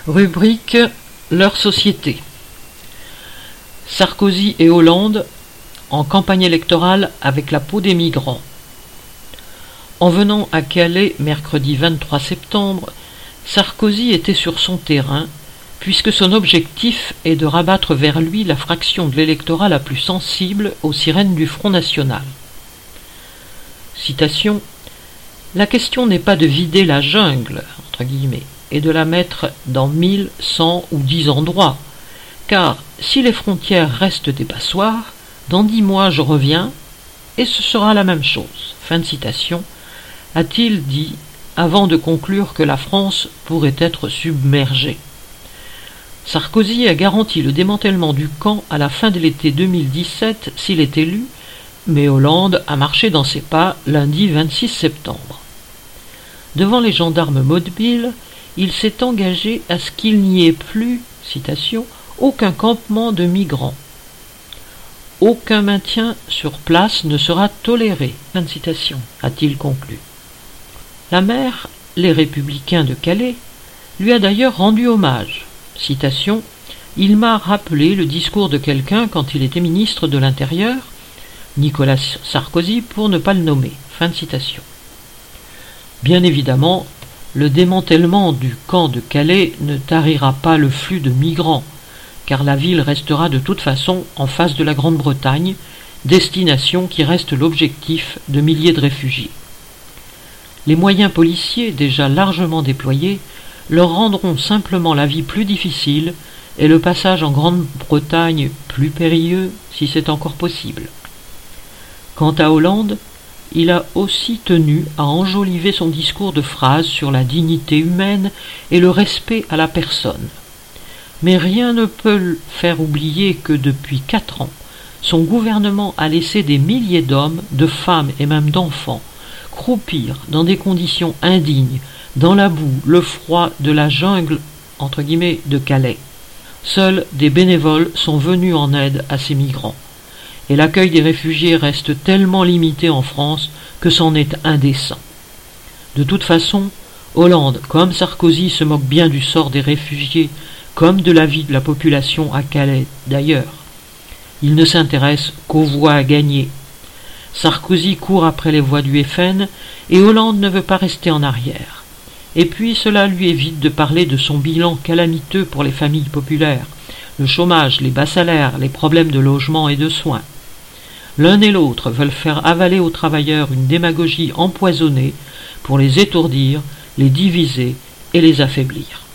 Rubrique leur société. Sarkozy et Hollande en campagne électorale avec la peau des migrants. En venant à Calais mercredi 23 septembre, Sarkozy était sur son terrain, puisque son objectif est de rabattre vers lui la fraction de l'électorat la plus sensible aux sirènes du Front National. Citation : « La question n'est pas de vider la jungle, entre guillemets, et de la mettre dans 1000, 100 ou 10 endroits, car si les frontières restent des passoires, dans 10 mois je reviens, et ce sera la même chose. » Fin de citation, a-t-il dit avant de conclure que la France pourrait être submergée. Sarkozy a garanti le démantèlement du camp à la fin de l'été 2017 s'il est élu, mais Hollande a marché dans ses pas lundi 26 septembre. Devant les gendarmes mobiles, il s'est engagé à ce qu'il n'y ait plus, citation, aucun campement de migrants. Aucun maintien sur place ne sera toléré, fin de citation, a-t-il conclu. La maire, les Républicains de Calais, lui a d'ailleurs rendu hommage. Citation : « Il m'a rappelé le discours de quelqu'un quand il était ministre de l'Intérieur, Nicolas Sarkozy pour ne pas le nommer. » Fin de citation. Bien évidemment, le démantèlement du camp de Calais ne tarira pas le flux de migrants, car la ville restera de toute façon en face de la Grande-Bretagne, destination qui reste l'objectif de milliers de réfugiés. Les moyens policiers, déjà largement déployés, leur rendront simplement la vie plus difficile et le passage en Grande-Bretagne plus périlleux, si c'est encore possible. Quant à Hollande, il a aussi tenu à enjoliver son discours de phrases sur la dignité humaine et le respect à la personne. Mais rien ne peut faire oublier que depuis 4 ans, son gouvernement a laissé des milliers d'hommes, de femmes et même d'enfants croupir dans des conditions indignes, dans la boue, le froid de la jungle, entre guillemets, de Calais. Seuls des bénévoles sont venus en aide à ces migrants. Et l'accueil des réfugiés reste tellement limité en France que c'en est indécent. De toute façon, Hollande, comme Sarkozy, se moque bien du sort des réfugiés, comme de la vie de la population à Calais d'ailleurs. Il ne s'intéresse qu'aux voix à gagner. Sarkozy court après les voix du FN et Hollande ne veut pas rester en arrière. Et puis cela lui évite de parler de son bilan calamiteux pour les familles populaires, le chômage, les bas salaires, les problèmes de logement et de soins. L'un et l'autre veulent faire avaler aux travailleurs une démagogie empoisonnée pour les étourdir, les diviser et les affaiblir.